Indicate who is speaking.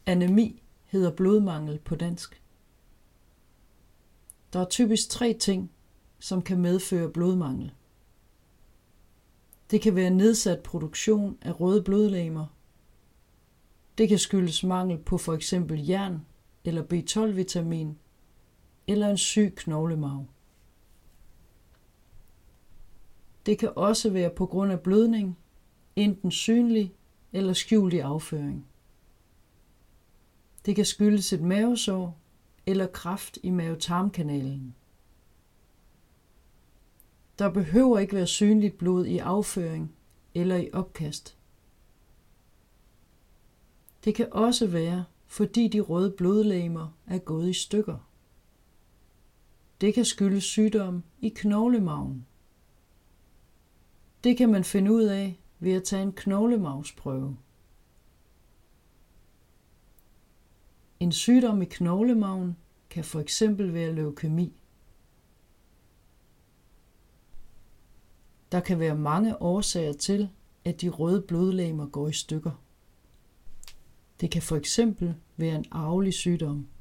Speaker 1: Anæmi hedder blodmangel på dansk. Der er typisk 3 ting, som kan medføre blodmangel. Det kan være nedsat produktion af røde blodlegemer. Det kan skyldes mangel på for eksempel jern eller B12-vitamin eller en syg knoglemarv. Det kan også være på grund af blødning, enten synlig eller skjult i afføring. Det kan skyldes et mavesår eller kræft i mave-tarmkanalen. Der behøver ikke være synligt blod i afføring eller i opkast. Det kan også være, fordi de røde blodlegemer er gået i stykker. Det kan skyldes sygdom i knoglemarven. Det kan man finde ud af ved at tage en knoglemarvsprøve. En sygdom i knoglemarven kan for eksempel være leukæmi. Der kan være mange årsager til, at de røde blodlegemer går i stykker. Det kan for eksempel være en arvelig sygdom.